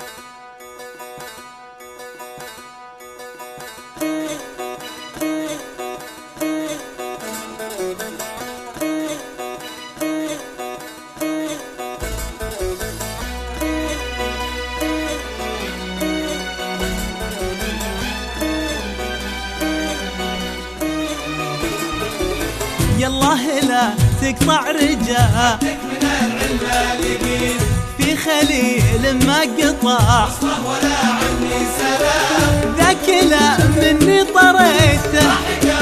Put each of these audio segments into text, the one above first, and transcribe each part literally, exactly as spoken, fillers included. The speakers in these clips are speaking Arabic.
يالله لا تقطع رجاء من العلم اليقين في خليل ما قطع وصله ولا عني سلام ذاك لا مني طريته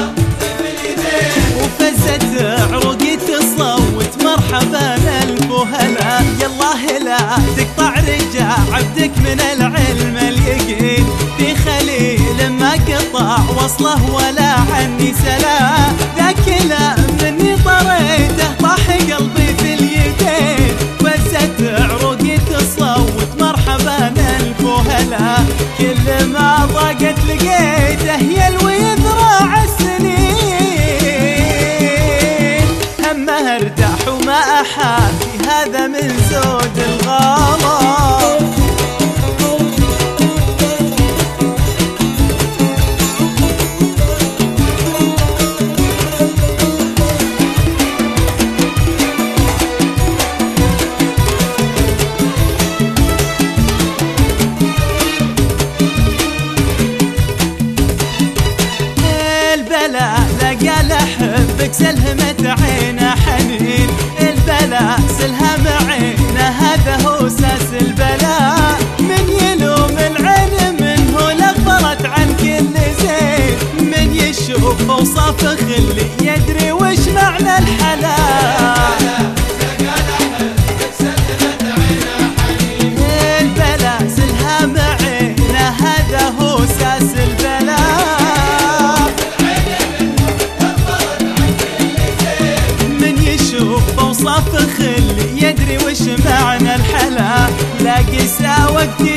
وفزت عروقي تصوت مرحبا الف وهلا. يالله لا تقطع رجاء عبدك من العلم اليقين في خليل ما قطع وصله ولا عني سلام ذاك لا مني طريته طاح قلبي في اليدين فزت عروقي تصوت مرحبا الف وهلا. كل ما ضاقت لقيته يلوي ذراع السنين همه ارتاح وما احاكي هذا من زود الغلا. لقى لحبك سلهمة عينه حنين البلاء سلهم عينه هذا هو ساس البلاء من يلوم العين منه لغفرت عن كل زين من يشوف اوصاف خلي يدري وش معنى الحلال. البلاء سلهم عينه هذا هو ساس البلاء اوصاف خلي يدري وش معنى الحلا. لاقي ساوقت